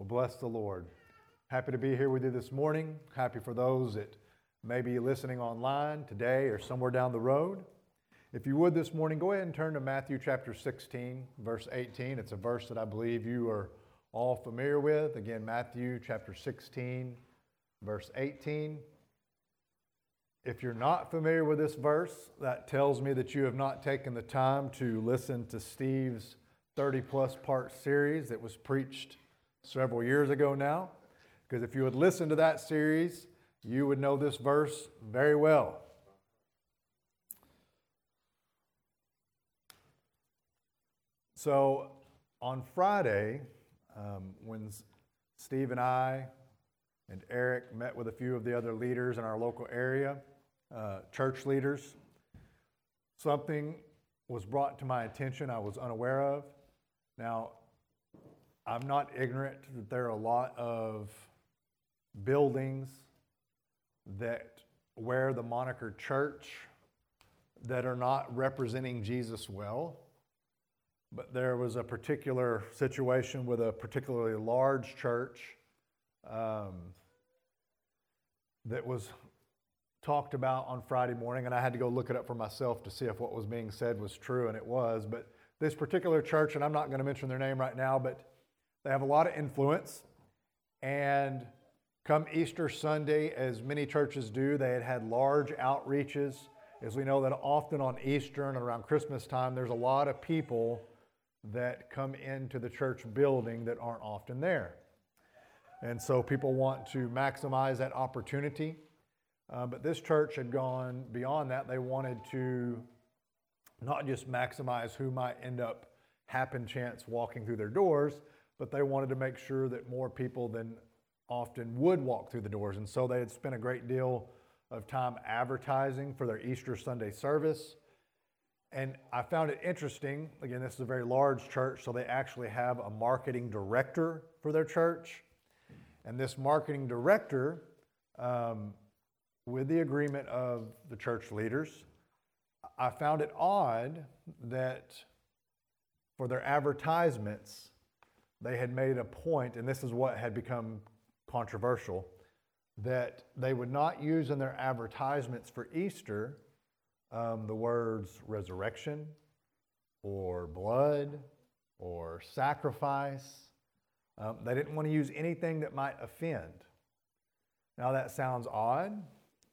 Bless the Lord. Happy to be here with you this morning. Happy for those that may be listening online today or somewhere down the road. If you would this morning, go ahead and turn to Matthew chapter 16, verse 18. It's a verse that I believe you are all familiar with. Again, Matthew chapter 16, verse 18. If you're not familiar with this verse, that tells me that you have not taken the time to listen to Steve's 30-plus part series that was preached several years ago now. Because if you would listen to that series, you would know this verse very well. So on Friday, when Steve and I and Eric met with a few of the other leaders in our local area, church leaders, something was brought to my attention I was unaware of. Now, I'm not ignorant that there are a lot of buildings that wear the moniker church that are not representing Jesus well. But there was a particular situation with a particularly large church that was talked about on Friday morning, and I had to go look it up for myself to see if what was being said was true, and it was. But this particular church, and I'm not going to mention their name right now, but they have a lot of influence, and come Easter Sunday, as many churches do, they had large outreaches. As we know that often on Easter and around Christmas time, there's a lot of people that come into the church building that aren't often there. And so people want to maximize that opportunity. But this church had gone beyond that. They wanted to not just maximize who might end up happen chance walking through their doors, but they wanted to make sure that more people than often would walk through the doors. And so they had spent a great deal of time advertising for their Easter Sunday service. And I found it interesting. Again, this is a very large church, so they actually have a marketing director for their church. And this marketing director, with the agreement of the church leaders, I found it odd that for their advertisements, they had made a point, and this is what had become controversial, that they would not use in their advertisements for Easter the words resurrection or blood or sacrifice. They didn't want to use anything that might offend. Now that sounds odd.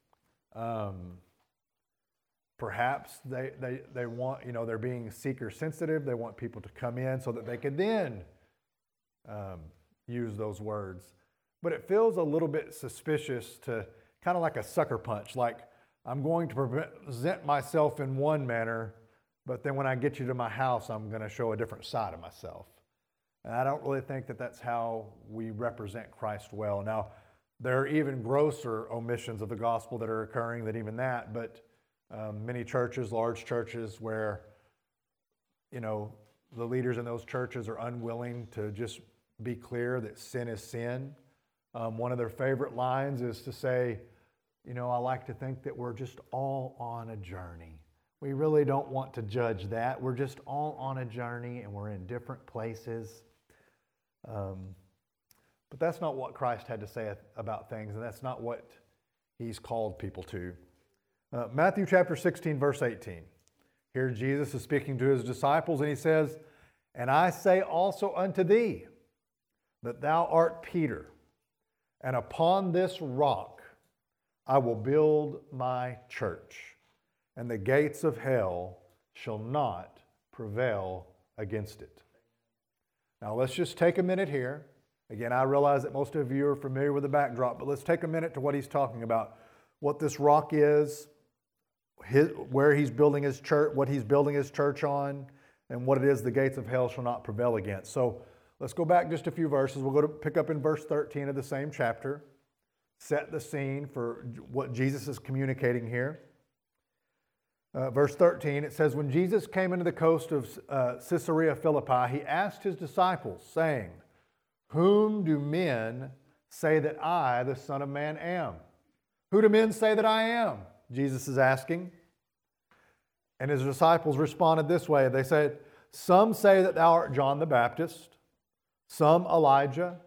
Perhaps they want, they're being seeker sensitive. They want people to come in so that they could then use those words. But it feels a little bit suspicious to kind of like a sucker punch, like I'm going to present myself in one manner, but then when I get you to my house, I'm going to show a different side of myself. And I don't really think that that's how we represent Christ well. Now, there are even grosser omissions of the gospel that are occurring than even that, but many churches, large churches, where, the leaders in those churches are unwilling to just be clear that sin is sin. One of their favorite lines is to say, I like to think that we're just all on a journey. We really don't want to judge that. We're just all on a journey and we're in different places. But that's not what Christ had to say about things, and that's not what he's called people to. Matthew chapter 16, verse 18. Here Jesus is speaking to his disciples, and he says, "And I say also unto thee, that thou art Peter, and upon this rock I will build my church, and the gates of hell shall not prevail against it." Now let's just take a minute here. Again, I realize that most of you are familiar with the backdrop, but let's take a minute to what he's talking about. What this rock is, where he's building his church, what he's building his church on, and what it is the gates of hell shall not prevail against. So let's go back just a few verses. We'll go to pick up in verse 13 of the same chapter. Set the scene for what Jesus is communicating here. Verse 13, it says, "When Jesus came into the coast of Caesarea Philippi, he asked his disciples, saying, Whom do men say that I, the Son of Man, am? Who do men say that I am?" Jesus is asking. And his disciples responded this way. They said, "Some say that thou art John the Baptist, some Elijah,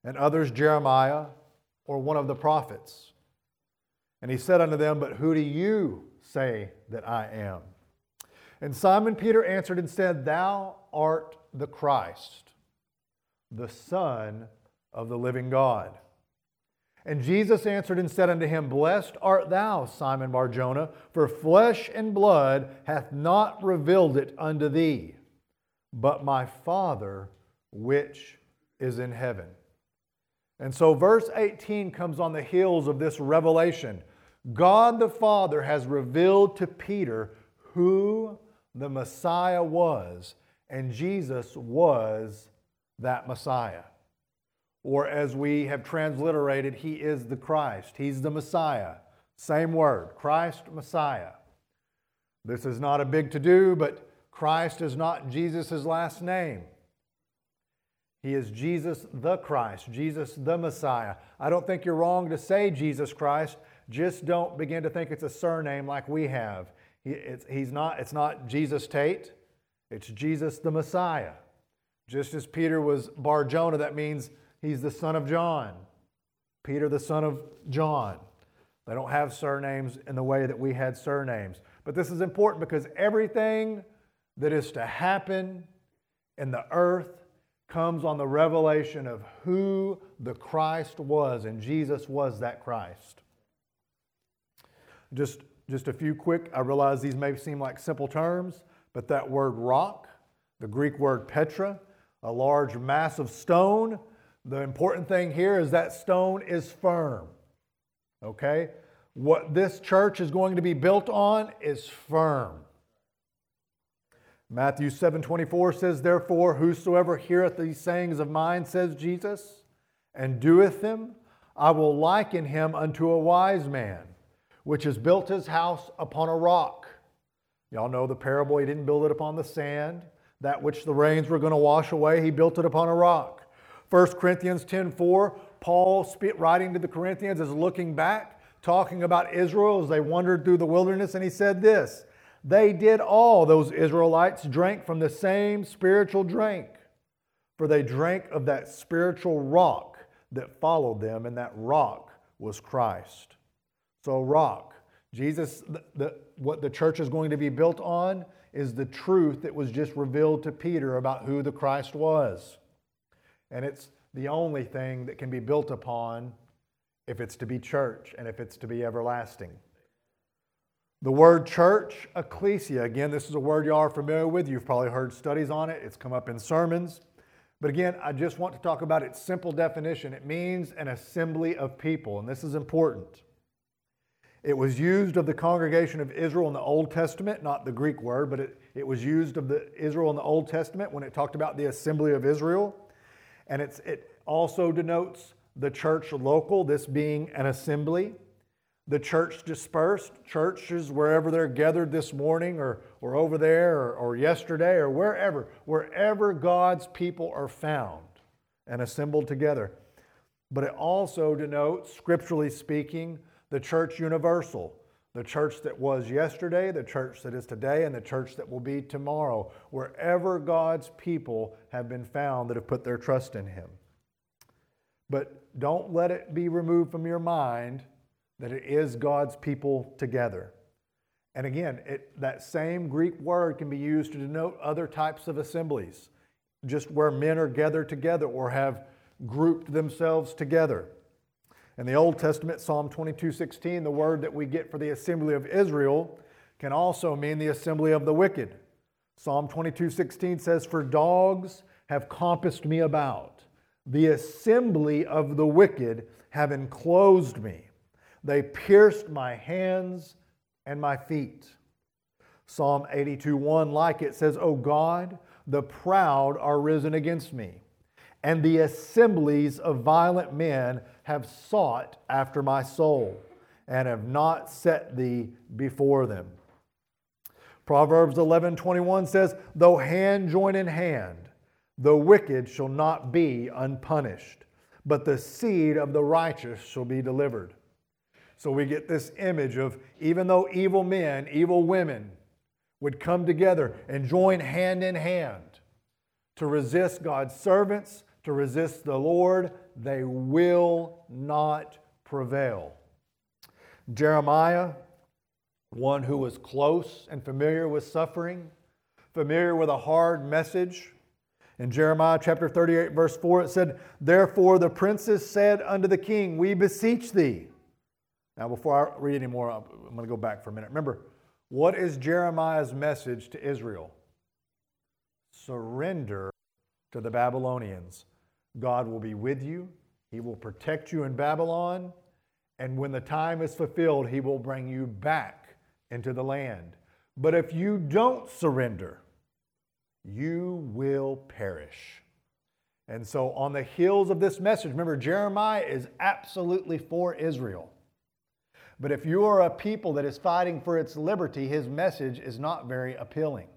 and others Jeremiah or one of the prophets. And he said unto them, But who do you say that I am? And Simon Peter answered and said, Thou art the Christ, the Son of the living God. And Jesus answered and said unto him, Blessed art thou, Simon Bar-Jonah, for flesh and blood hath not revealed it unto thee, but my Father which is in heaven. And so verse 18 comes on the heels of this revelation. God the Father has revealed to Peter who the Messiah was, and Jesus was that Messiah. Or as we have transliterated, He is the Christ. He's the Messiah. Same word, Christ, Messiah. This is not a big to-do, but Christ is not Jesus' last name. He is Jesus the Christ, Jesus the Messiah. I don't think you're wrong to say Jesus Christ. Just don't begin to think it's a surname like we have. It's not Jesus Tate. It's Jesus the Messiah. Just as Peter was Bar-Jonah, that means he's the son of John. Peter, the son of John. They don't have surnames in the way that we had surnames. But this is important because everything that is to happen in the earth comes on the revelation of who the Christ was, and Jesus was that Christ. Just a few quick, I realize these may seem like simple terms, but that word rock, the Greek word Petra, a large mass of stone, the important thing here is that stone is firm. Okay? What this church is going to be built on is firm. Matthew 7:24 says, Therefore, whosoever heareth these sayings of mine, says Jesus, and doeth them, I will liken him unto a wise man, which has built his house upon a rock. Y'all know the parable. He didn't build it upon the sand. That which the rains were going to wash away, he built it upon a rock. 1 Corinthians 10:4, Paul, writing to the Corinthians, is looking back, talking about Israel as they wandered through the wilderness, and he said this, They did all, those Israelites, drank from the same spiritual drink, for they drank of that spiritual rock that followed them, and that rock was Christ. So rock. Jesus, what the church is going to be built on is the truth that was just revealed to Peter about who the Christ was. And it's the only thing that can be built upon if it's to be church and if it's to be everlasting. The word church, ecclesia, again, this is a word you are familiar with. You've probably heard studies on it. It's come up in sermons. But again, I just want to talk about its simple definition. It means an assembly of people, and this is important. It was used of the congregation of Israel in the Old Testament, not the Greek word, but it was used of the Israel in the Old Testament when it talked about the assembly of Israel. And it also denotes the church local, this being an assembly. The church dispersed, churches wherever they're gathered this morning or over there or yesterday or wherever God's people are found and assembled together. But it also denotes, scripturally speaking, the church universal, the church that was yesterday, the church that is today, and the church that will be tomorrow, wherever God's people have been found that have put their trust in Him. But don't let it be removed from your mind that it is God's people together. And again, that same Greek word can be used to denote other types of assemblies, just where men are gathered together or have grouped themselves together. In the Old Testament, Psalm 22:16, the word that we get for the assembly of Israel can also mean the assembly of the wicked. Psalm 22:16 says, For dogs have compassed me about. The assembly of the wicked have enclosed me. They pierced my hands and my feet. Psalm 82:1, like it, says, O God, the proud are risen against me, and the assemblies of violent men have sought after my soul, and have not set thee before them. Proverbs 11:21 says, Though hand join in hand, the wicked shall not be unpunished, but the seed of the righteous shall be delivered. So we get this image of even though evil men, evil women would come together and join hand in hand to resist God's servants, to resist the Lord, they will not prevail. Jeremiah, one who was close and familiar with suffering, familiar with a hard message. In Jeremiah chapter 38, verse 4, it said, "Therefore the princes said unto the king, We beseech thee." Now, before I read any more, I'm going to go back for a minute. Remember, what is Jeremiah's message to Israel? Surrender to the Babylonians. God will be with you. He will protect you in Babylon. And when the time is fulfilled, He will bring you back into the land. But if you don't surrender, you will perish. And so on the heels of this message, remember, Jeremiah is absolutely for Israel. But if you are a people that is fighting for its liberty, his message is not very appealing.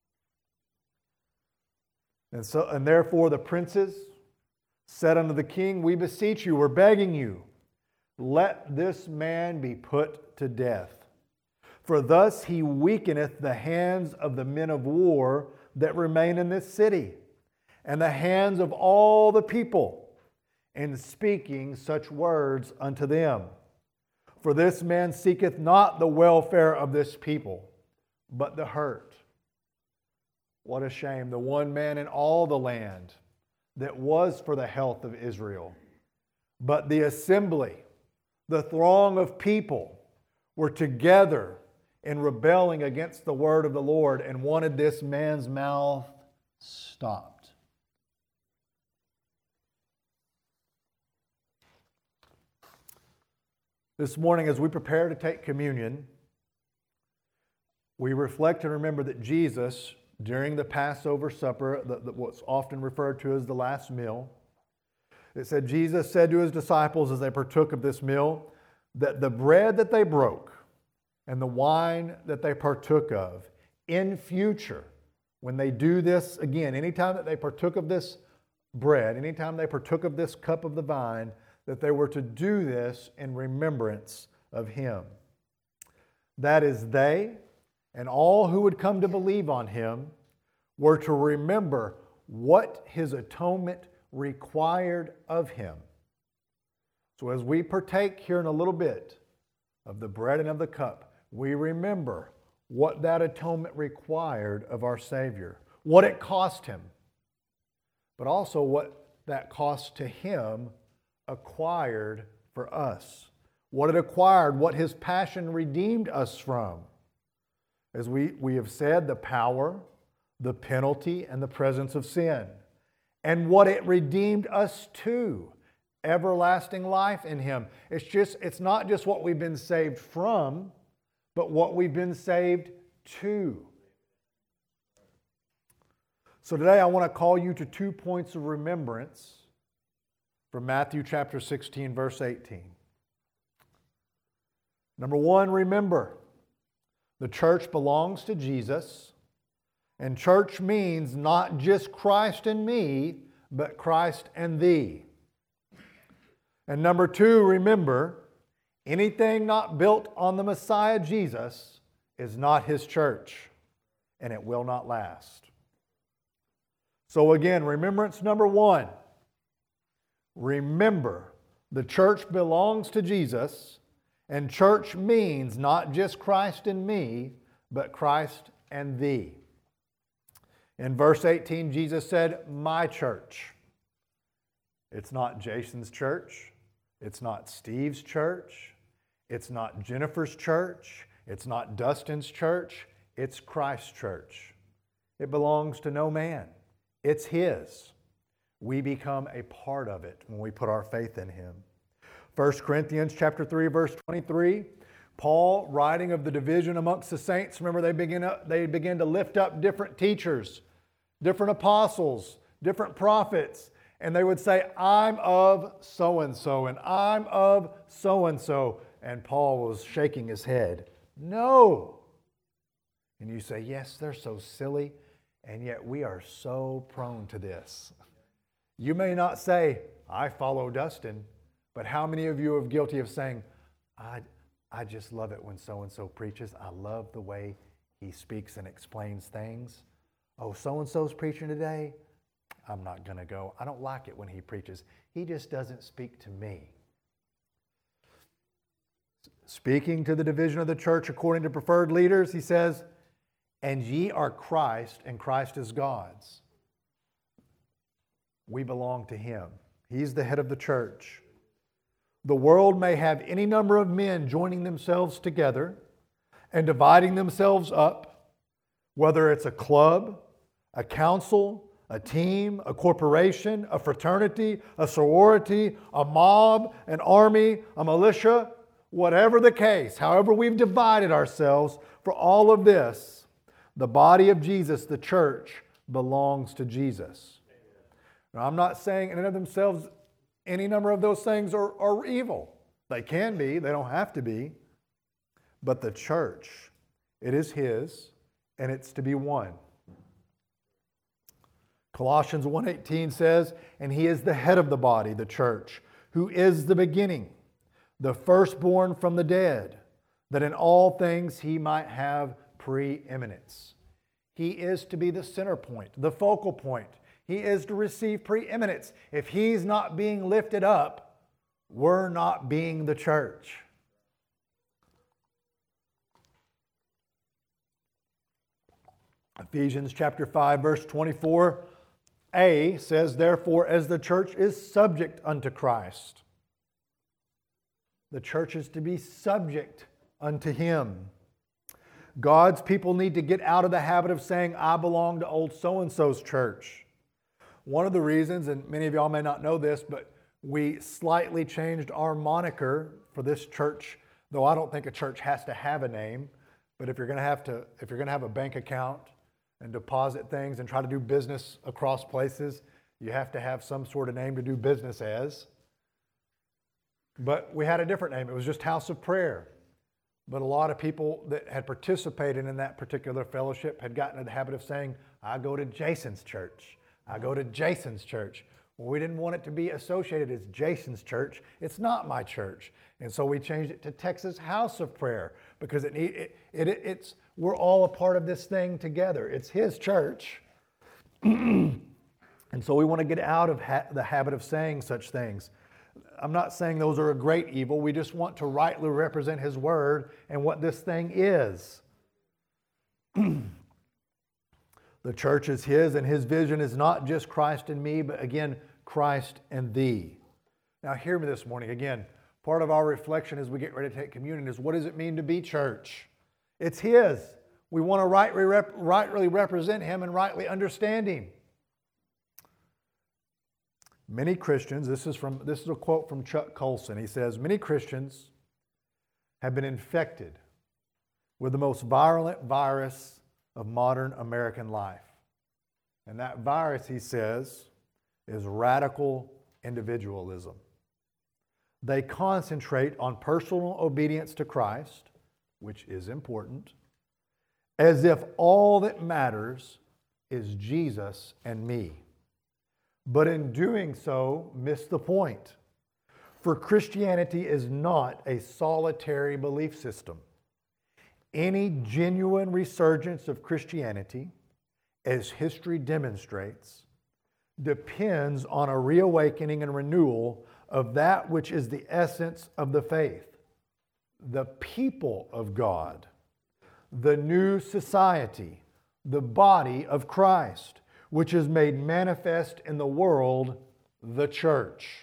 And therefore the princes said unto the king, We beseech you, we're begging you, let this man be put to death. For thus he weakeneth the hands of the men of war that remain in this city, and the hands of all the people, in speaking such words unto them. For this man seeketh not the welfare of this people, but the hurt. What a shame. The one man in all the land that was for the health of Israel. But the assembly, the throng of people, were together in rebelling against the word of the Lord and wanted this man's mouth stopped. This morning, as we prepare to take communion, we reflect and remember that Jesus, during the Passover supper, what's often referred to as the last meal, it said, Jesus said to His disciples as they partook of this meal, that the bread that they broke and the wine that they partook of, in future, when they do this again, anytime that they partook of this bread, anytime they partook of this cup of the vine, that they were to do this in remembrance of Him. That is, they and all who would come to believe on Him were to remember what His atonement required of Him. So as we partake here in a little bit of the bread and of the cup, we remember what that atonement required of our Savior, what it cost Him, but also what that cost to Him acquired for us. What it acquired, what His passion redeemed us from. As we have said, the power, the penalty, and the presence of sin. And what it redeemed us to, everlasting life in Him. It's not just what we've been saved from, but what we've been saved to. So today I want to call you to 2 points of remembrance from Matthew chapter 16, verse 18. Number one, remember, the church belongs to Jesus, and church means not just Christ and me, but Christ and thee. And number two, remember, anything not built on the Messiah Jesus is not His church, and it will not last. So again, remembrance number one. Remember, the church belongs to Jesus, and church means not just Christ and me, but Christ and thee. In verse 18, Jesus said, my church. It's not Jason's church. It's not Steve's church. It's not Jennifer's church. It's not Dustin's church. It's Christ's church. It belongs to no man. It's His. We become a part of it when we put our faith in Him. 1 Corinthians chapter 3, verse 23, Paul, writing of the division amongst the saints, remember they begin to lift up different teachers, different apostles, different prophets, and they would say, I'm of so-and-so, and I'm of so-and-so. And Paul was shaking his head. No. And you say, yes, they're so silly, and yet we are so prone to this. You may not say, I follow Dustin, but how many of you are guilty of saying, I just love it when so-and-so preaches. I love the way he speaks and explains things. Oh, so-and-so's preaching today. I'm not going to go. I don't like it when he preaches. He just doesn't speak to me. Speaking to the division of the church according to preferred leaders, he says, and ye are Christ, and Christ is God's. We belong to him. He's the head of the church. The world may have any number of men joining themselves together and dividing themselves up, whether it's a club, a council, a team, a corporation, a fraternity, a sorority, a mob, an army, a militia, whatever the case, however we've divided ourselves, for all of this, the body of Jesus, the church, belongs to Jesus. Now, I'm not saying in and of themselves any number of those things are evil. They can be, they don't have to be. But the church, it is his, and it's to be one. Colossians 1:18 says, and he is the head of the body, the church, who is the beginning, the firstborn from the dead, that in all things he might have preeminence. He is to be the center point, the focal point. He is to receive preeminence. If he's not being lifted up, we're not being the church. Ephesians chapter 5, verse 24a says, therefore, as the church is subject unto Christ. The church is to be subject unto him. God's people need to get out of the habit of saying, I belong to old so-and-so's church. One of the reasons, and many of y'all may not know this, but we slightly changed our moniker for this church, though I don't think a church has to have a name, but if you're going to have a bank account and deposit things and try to do business across places, you have to have some sort of name to do business as. But we had a different name. It was just House of Prayer. But a lot of people that had participated in that particular fellowship had gotten in the habit of saying, I go to Jason's church. I go to Jason's church. Well, we didn't want it to be associated as Jason's church. It's not my church. And so we changed it to Texas House of Prayer because we're all a part of this thing together. It's his church. And so we want to get out of the habit of saying such things. I'm not saying those are a great evil. We just want to rightly represent his word and what this thing is. The church is his, and his vision is not just Christ and me, but again, Christ and thee. Now hear me this morning. Again, part of our reflection as we get ready to take communion is, what does it mean to be church? It's his. We want to rightly represent him and rightly understand him. Many Christians, this is a quote from Chuck Colson. He says, many Christians have been infected with the most virulent virus of modern American life. And that virus, he says, is radical individualism. They concentrate on personal obedience to Christ, which is important, as if all that matters is Jesus and me. But in doing so, miss the point. For Christianity is not a solitary belief system. Any genuine resurgence of Christianity, as history demonstrates, depends on a reawakening and renewal of that which is the essence of the faith, the people of God, the new society, the body of Christ, which is made manifest in the world, the church.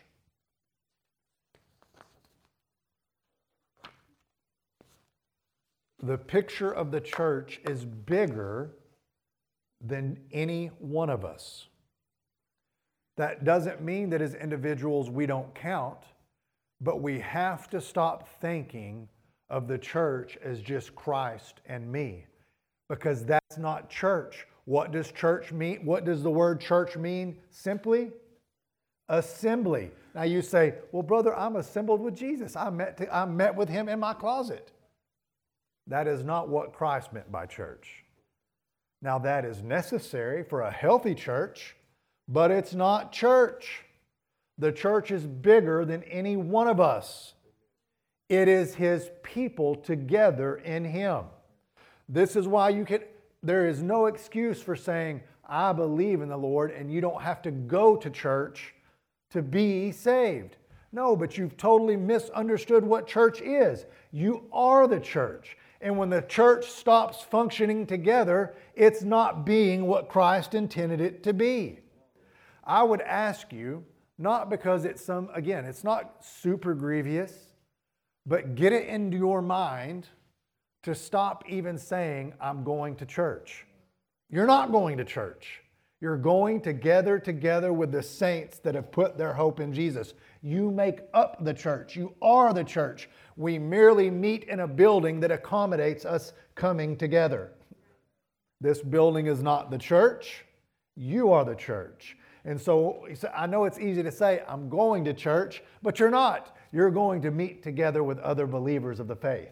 The picture of the church is bigger than any one of us. That doesn't mean that as individuals we don't count, but we have to stop thinking of the church as just Christ and me, because that's not church. What does church mean? What does the word church mean? Simply, assembly. Now you say, well, brother, I'm assembled with Jesus. I met with him in my closet. That is not what Christ meant by church. Now that is necessary for a healthy church, but it's not church. The church is bigger than any one of us. It is his people together in him. This is why there is no excuse for saying, I believe in the Lord and you don't have to go to church to be saved. No, but you've totally misunderstood what church is. You are the church. And when the church stops functioning together, it's not being what Christ intended it to be. I would ask you, not because it's it's not super grievous, but get it into your mind to stop even saying, I'm going to church. You're not going to church. You're going to gather together with the saints that have put their hope in Jesus. You make up the church. You are the church. We merely meet in a building that accommodates us coming together. This building is not the church. You are the church. And so I know it's easy to say, I'm going to church, but you're not. You're going to meet together with other believers of the faith.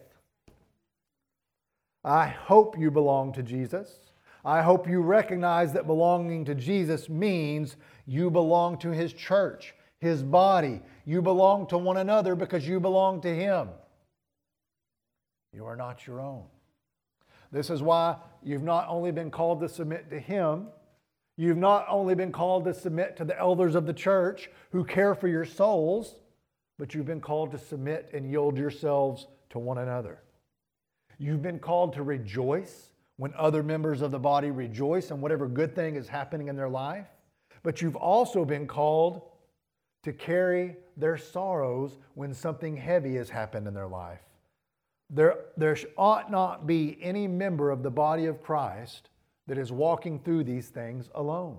I hope you belong to Jesus. I hope you recognize that belonging to Jesus means you belong to His church, His body. You belong to one another because you belong to Him. You are not your own. This is why you've not only been called to submit to Him, you've not only been called to submit to the elders of the church who care for your souls, but you've been called to submit and yield yourselves to one another. You've been called to rejoice when other members of the body rejoice in whatever good thing is happening in their life. But you've also been called to carry their sorrows when something heavy has happened in their life. There ought not be any member of the body of Christ that is walking through these things alone.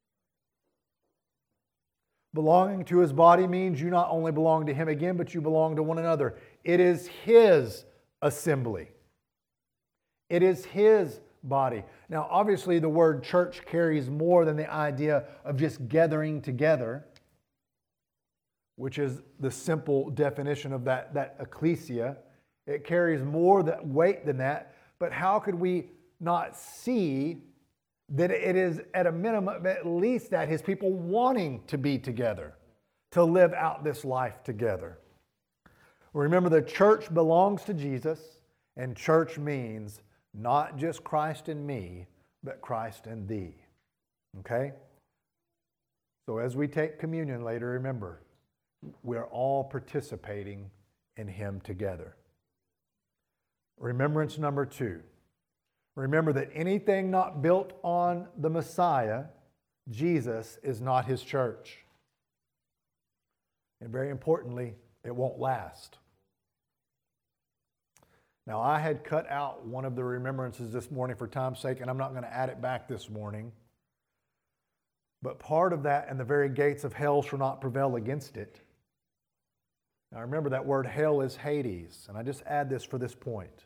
Belonging to His body means you not only belong to Him again, but you belong to one another. It is His assembly. It is His body. Now, obviously, the word church carries more than the idea of just gathering together, which is the simple definition of that ecclesia. It carries more weight than that. But how could we not see that it is at a minimum, at least that His people wanting to be together, to live out this life together? Remember, the church belongs to Jesus, and church means not just Christ in me, but Christ in thee. Okay? So as we take communion later, remember, we're all participating in Him together. Remembrance number 2. Remember that anything not built on the Messiah, Jesus, is not His church. And very importantly, it won't last. Now, I had cut out one of the remembrances this morning for time's sake, and I'm not going to add it back this morning. But part of that, and the very gates of hell shall not prevail against it. Now, remember that word hell is Hades, and I just add this for this point.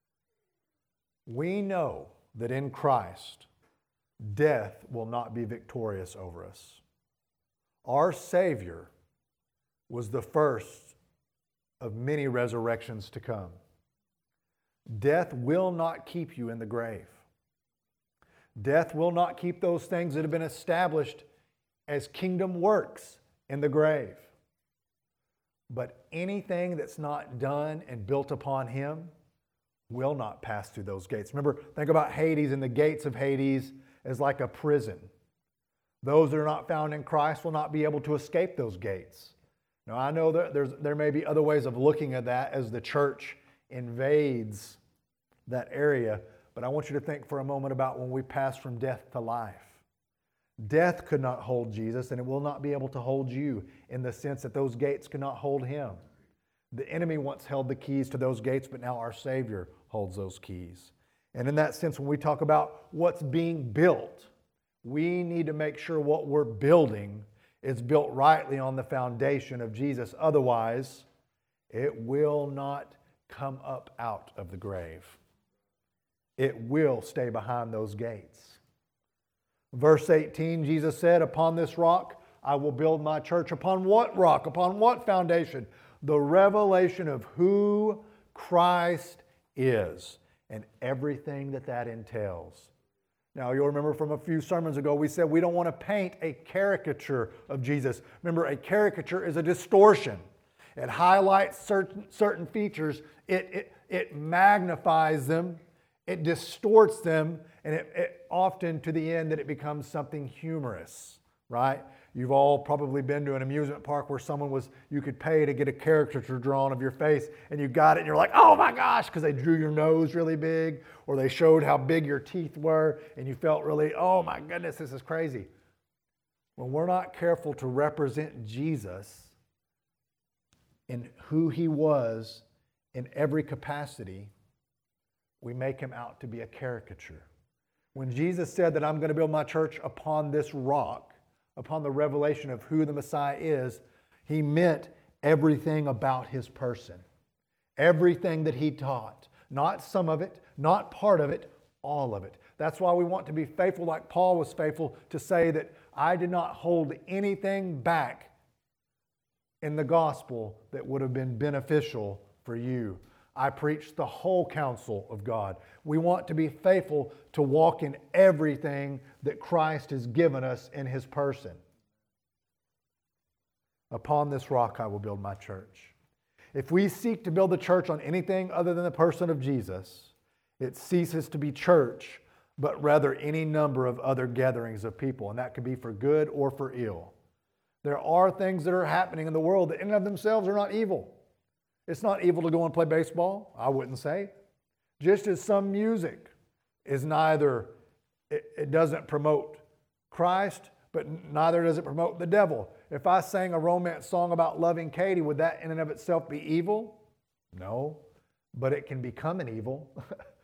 We know that in Christ, death will not be victorious over us. Our Savior was the first of many resurrections to come. Death will not keep you in the grave. Death will not keep those things that have been established as kingdom works in the grave. But anything that's not done and built upon Him will not pass through those gates. Remember, think about Hades and the gates of Hades as like a prison. Those that are not found in Christ will not be able to escape those gates. Now, I know that there may be other ways of looking at that as the church invades that area, but I want you to think for a moment about when we pass from death to life. Death could not hold Jesus, and it will not be able to hold you in the sense that those gates could not hold Him. The enemy once held the keys to those gates, but now our Savior holds those keys. And in that sense, when we talk about what's being built, we need to make sure what we're building is built rightly on the foundation of Jesus. Otherwise, it will not come up out of the grave. It will stay behind those gates. Verse 18, Jesus said, upon this rock I will build my church. Upon what rock? Upon what foundation? The revelation of who Christ is and everything that entails. Now, you'll remember from a few sermons ago, we said we don't want to paint a caricature of Jesus. Remember, a caricature is a distortion. It highlights certain features. It magnifies them. It distorts them. And it often to the end that it becomes something humorous, right? You've all probably been to an amusement park where you could pay to get a caricature drawn of your face, and you got it and you're like, oh my gosh, because they drew your nose really big, or they showed how big your teeth were, and you felt really, oh my goodness, this is crazy. When we're not careful to represent Jesus in who he was in every capacity, we make him out to be a caricature. When Jesus said that I'm going to build my church upon this rock, upon the revelation of who the Messiah is, he meant everything about his person. Everything that he taught. Not some of it, not part of it, all of it. That's why we want to be faithful like Paul was faithful to say that I did not hold anything back in the gospel that would have been beneficial for you. I preached the whole counsel of God. We want to be faithful to walk in everything that Christ has given us in his person. Upon this rock I will build my church. If we seek to build the church on anything other than the person of Jesus, it ceases to be church, but rather any number of other gatherings of people, and that could be for good or for ill. There are things that are happening in the world that in and of themselves are not evil. It's not evil to go and play baseball, I wouldn't say. Just as some music is it doesn't promote Christ, but neither does it promote the devil. If I sang a romance song about loving Katie, would that in and of itself be evil? No, but it can become an evil.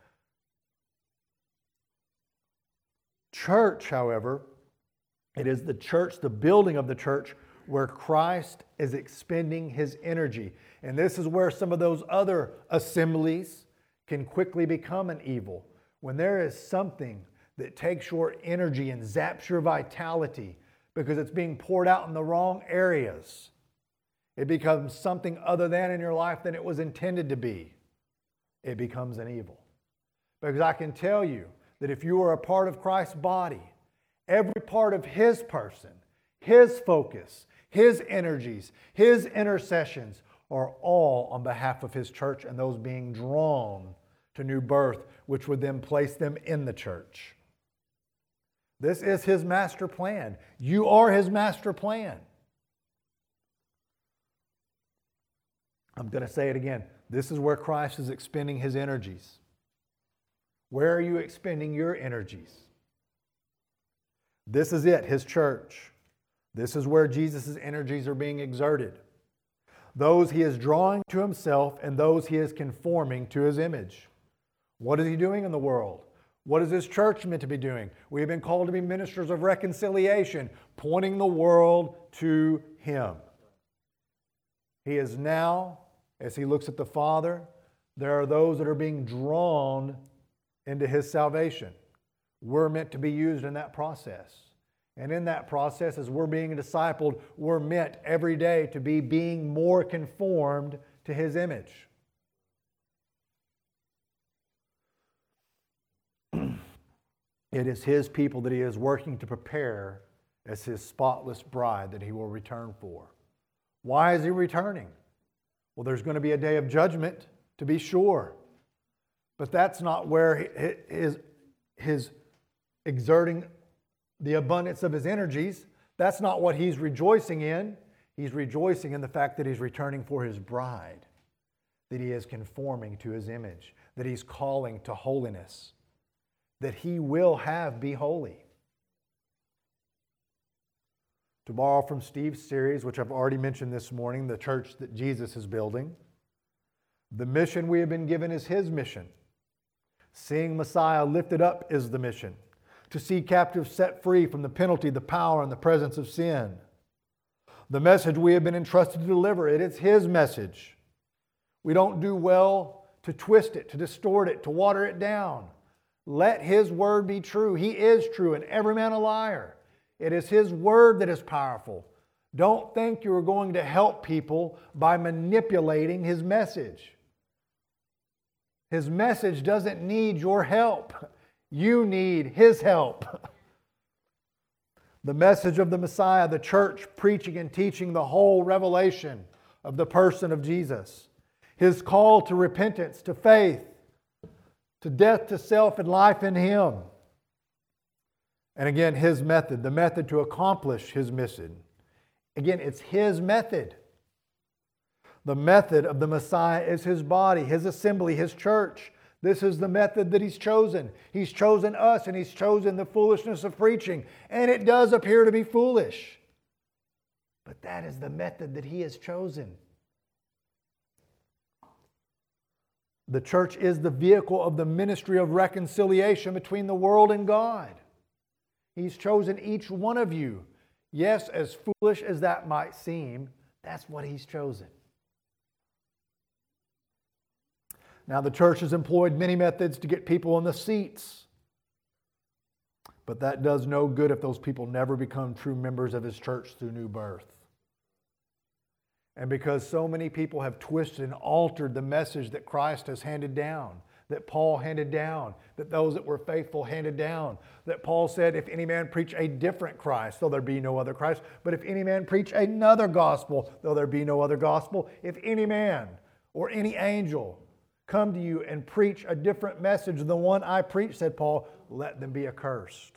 Church, however, it is the church, the building of the church, where Christ is expending his energy. And this is where some of those other assemblies can quickly become an evil. When there is something that takes your energy and zaps your vitality because it's being poured out in the wrong areas, it becomes something other than in your life than it was intended to be. It becomes an evil. Because I can tell you that if you are a part of Christ's body, every part of his person, his focus, his energies, his intercessions are all on behalf of his church and those being drawn to new birth, which would then place them in the church. This is his master plan. You are his master plan. I'm going to say it again. This is where Christ is expending his energies. Where are you expending your energies? This is it, his church. This is where Jesus' energies are being exerted. Those he is drawing to himself and those he is conforming to his image. What is he doing in the world? What is his church meant to be doing? We have been called to be ministers of reconciliation, pointing the world to him. He is now, as he looks at the Father, there are those that are being drawn into his salvation. We're meant to be used in that process. And in that process, as we're being discipled, we're meant every day to be being more conformed to his image. It is his people that he is working to prepare as his spotless bride that he will return for. Why is he returning? Well, there's going to be a day of judgment, to be sure. But that's not where his exerting the abundance of his energies. That's not what he's rejoicing in. He's rejoicing in the fact that he's returning for his bride, that he is conforming to his image, that he's calling to holiness, that he will have be holy. To borrow from Steve's series, which I've already mentioned this morning, the church that Jesus is building, the mission we have been given is his mission. Seeing Messiah lifted up is the mission. To see captives set free from the penalty, the power, and the presence of sin. The message we have been entrusted to deliver, it is his message. We don't do well to twist it, to distort it, to water it down. Let his word be true. He is true, and every man a liar. It is his word that is powerful. Don't think you are going to help people by manipulating his message. His message doesn't need your help. You need his help. The message of the Messiah, the church preaching and teaching the whole revelation of the person of Jesus. His call to repentance, to faith, to death to self and life in him. And again, his method, the method to accomplish his mission. Again, it's his method. The method of the Messiah is his body, his assembly, his church. This is the method that he's chosen. He's chosen us, and he's chosen the foolishness of preaching. And it does appear to be foolish. But that is the method that he has chosen. The church is the vehicle of the ministry of reconciliation between the world and God. He's chosen each one of you. Yes, as foolish as that might seem, that's what he's chosen. Now, the church has employed many methods to get people in the seats. But that does no good if those people never become true members of his church through new birth. And because so many people have twisted and altered the message that Christ has handed down, that Paul handed down, that those that were faithful handed down, that Paul said, if any man preach a different Christ, though there be no other Christ, but if any man preach another gospel, though there be no other gospel, if any man or any angel come to you and preach a different message than the one I preach, said Paul, let them be accursed.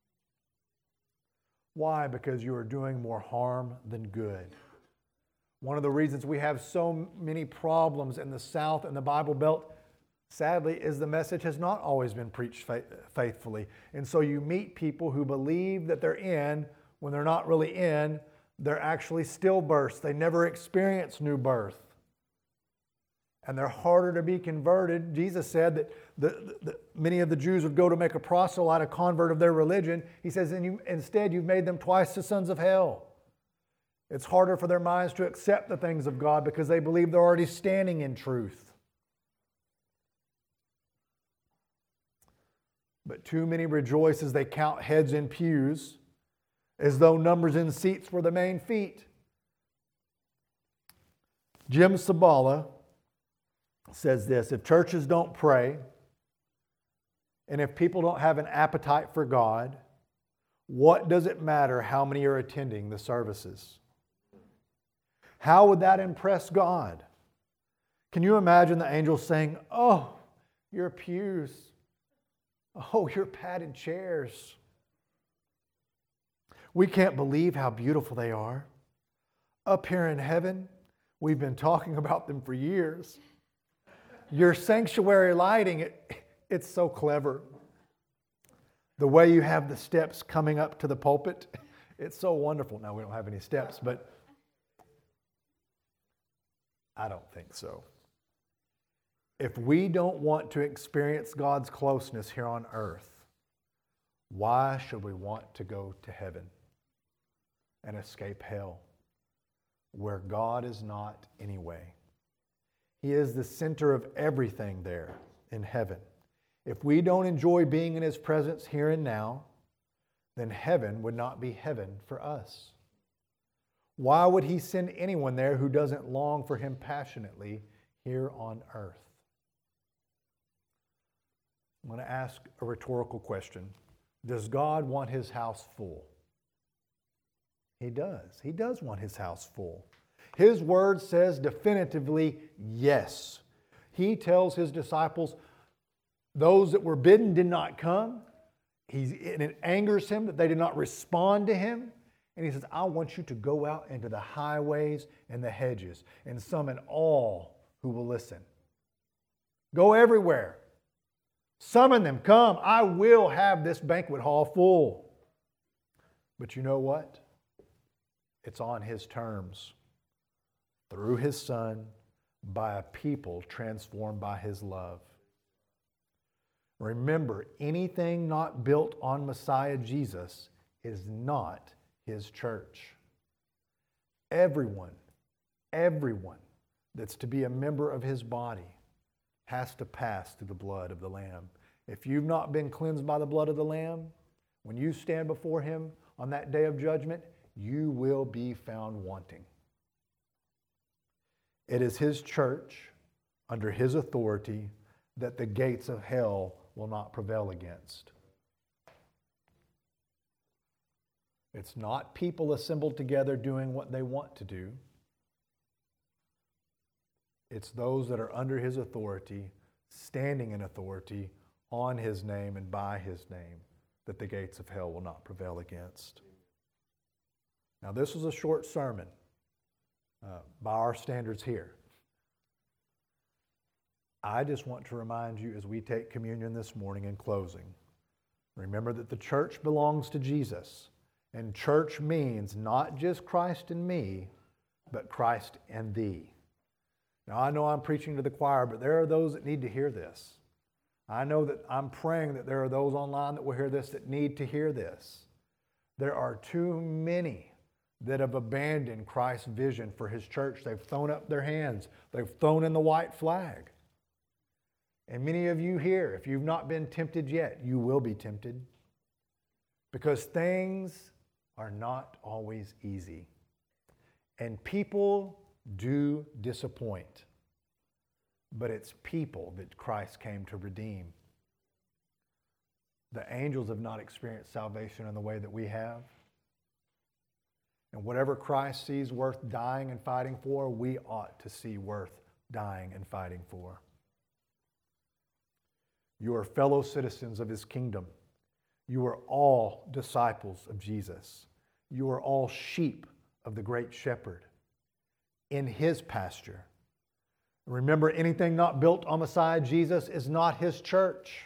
Why? Because you are doing more harm than good. One of the reasons we have so many problems in the South and the Bible Belt, sadly, is the message has not always been preached faithfully. And so you meet people who believe that they're in, when they're not really in, they're actually stillbirths. They never experience new birth. And they're harder to be converted. Jesus said that many of the Jews would go to make a proselyte, a convert of their religion. He says, instead you've made them twice the sons of hell. It's harder for their minds to accept the things of God because they believe they're already standing in truth. But too many rejoice as they count heads in pews, as though numbers in seats were the main feat. Jim Sabala says this: if churches don't pray, and if people don't have an appetite for God, what does it matter how many are attending the services? How would that impress God? Can you imagine the angels saying, oh, your pews, oh, your padded chairs. We can't believe how beautiful they are. Up here in heaven, we've been talking about them for years. Your sanctuary lighting, it's so clever. The way you have the steps coming up to the pulpit, it's so wonderful. Now, we don't have any steps, but I don't think so. If we don't want to experience God's closeness here on earth, why should we want to go to heaven and escape hell, where God is not anyway? He is the center of everything there in heaven. If we don't enjoy being in His presence here and now, then heaven would not be heaven for us. Why would He send anyone there who doesn't long for Him passionately here on earth? I'm going to ask a rhetorical question. Does God want His house full? He does. He does want His house full. His word says definitively yes. He tells His disciples, those that were bidden did not come. And it angers Him that they did not respond to Him. And He says, I want you to go out into the highways and the hedges and summon all who will listen. Go everywhere. Summon them. Come. I will have this banquet hall full. But you know what? It's on His terms. Through His Son, by a people transformed by His love. Remember, anything not built on Messiah Jesus is not His church. Everyone that's to be a member of His body has to pass through the blood of the Lamb. If you've not been cleansed by the blood of the Lamb, when you stand before Him on that day of judgment, you will be found wanting. It is His church, under His authority, that the gates of hell will not prevail against. It's not people assembled together doing what they want to do. It's those that are under His authority, standing in authority, on His name and by His name, that the gates of hell will not prevail against. Now, this was a short sermon by our standards here. I just want to remind you as we take communion this morning in closing, remember that the church belongs to Jesus. And church means not just Christ and me, but Christ and thee. Now, I know I'm preaching to the choir, but there are those that need to hear this. I know that I'm praying that there are those online that will hear this that need to hear this. There are too many that have abandoned Christ's vision for His church. They've thrown up their hands. They've thrown in the white flag. And many of you here, if you've not been tempted yet, you will be tempted. Because things are not always easy. And people do disappoint. But it's people that Christ came to redeem. The angels have not experienced salvation in the way that we have. And whatever Christ sees worth dying and fighting for, we ought to see worth dying and fighting for. You are fellow citizens of His kingdom. You are all disciples of Jesus. You are all sheep of the great shepherd in His pasture. Remember, anything not built on the side Jesus is not His church.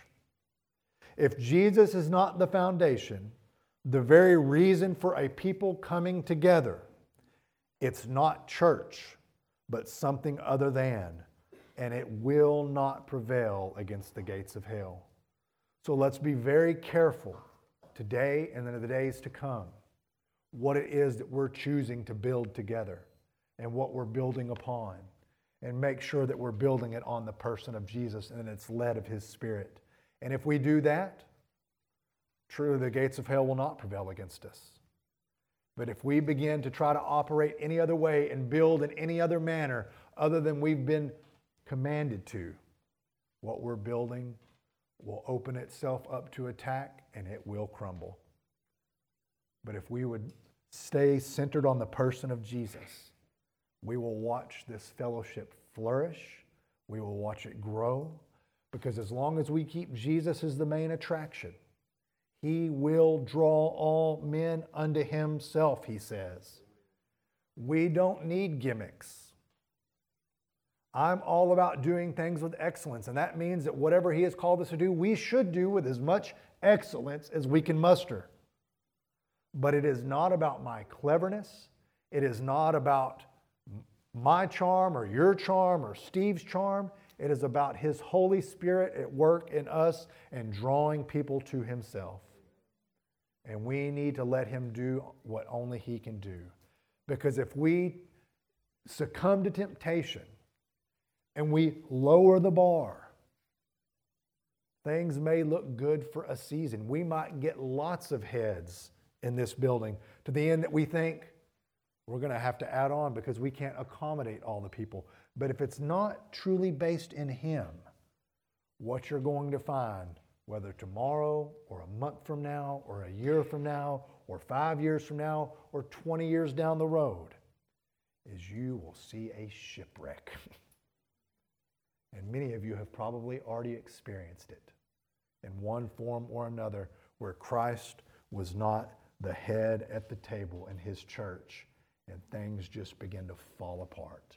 If Jesus is not the foundation, the very reason for a people coming together, it's not church, but something other than, and it will not prevail against the gates of hell. So let's be very careful today and in the days to come what it is that we're choosing to build together and what we're building upon, and make sure that we're building it on the person of Jesus and it's led of His Spirit. And if we do that, truly the gates of hell will not prevail against us. But if we begin to try to operate any other way and build in any other manner other than we've been commanded to, what we're building will open itself up to attack and it will crumble. But if we would stay centered on the person of Jesus, we will watch this fellowship flourish. We will watch it grow. Because as long as we keep Jesus as the main attraction, He will draw all men unto Himself, He says. We don't need gimmicks. I'm all about doing things with excellence, and that means that whatever He has called us to do, we should do with as much excellence as we can muster. But it is not about my cleverness. It is not about my charm or your charm or Steve's charm. It is about His Holy Spirit at work in us and drawing people to Himself. And we need to let Him do what only He can do. Because if we succumb to temptation and we lower the bar, things may look good for a season. We might get lots of heads in this building to the end that we think we're going to have to add on because we can't accommodate all the people. But if it's not truly based in Him, what you're going to find, whether tomorrow or a month from now or a year from now or 5 years from now or 20 years down the road, is you will see a shipwreck. And many of you have probably already experienced it in one form or another, where Christ was not the head at the table in His church and things just begin to fall apart.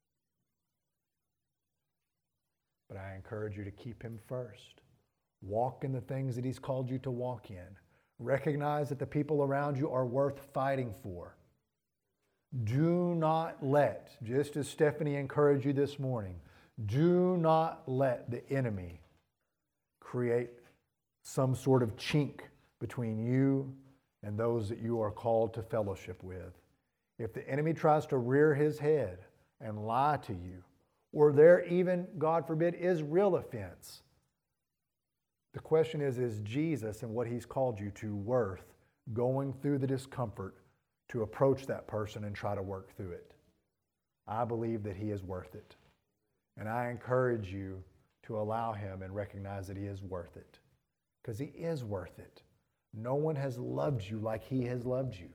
But I encourage you to keep Him first. Walk in the things that He's called you to walk in. Recognize that the people around you are worth fighting for. Do not let, just as Stephanie encouraged you this morning, do not let the enemy create some sort of chink between you and those that you are called to fellowship with. If the enemy tries to rear his head and lie to you, or there even, God forbid, is real offense, the question is Jesus and what He's called you to worth going through the discomfort to approach that person and try to work through it? I believe that He is worth it. And I encourage you to allow Him and recognize that He is worth it. Because He is worth it. No one has loved you like He has loved you.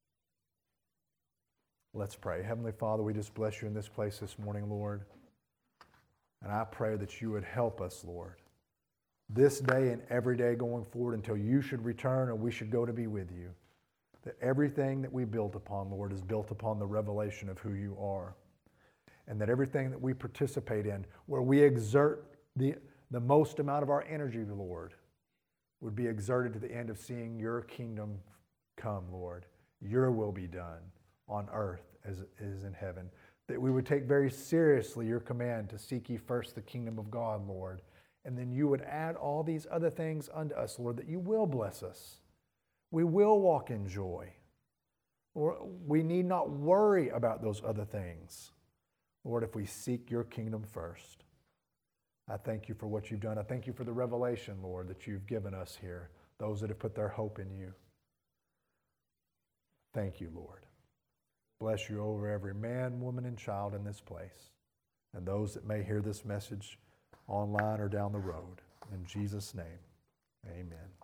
Let's pray. Heavenly Father, we just bless You in this place this morning, Lord. And I pray that You would help us, Lord, this day and every day going forward until you should return or we should go to be with you. That everything that we build upon, Lord, is built upon the revelation of who you are. And that everything that we participate in, where we exert the most amount of our energy, Lord, would be exerted to the end of seeing your kingdom come, Lord. Your will be done on earth as it is in heaven. That we would take very seriously your command to seek ye first the kingdom of God, Lord. And then you would add all these other things unto us, Lord, that you will bless us. We will walk in joy. Lord, we need not worry about those other things, Lord, if we seek your kingdom first. I thank you for what you've done. I thank you for the revelation, Lord, that you've given us here, those that have put their hope in you. Thank you, Lord. Bless you over every man, woman, and child in this place, and those that may hear this message online or down the road. In Jesus' name, amen.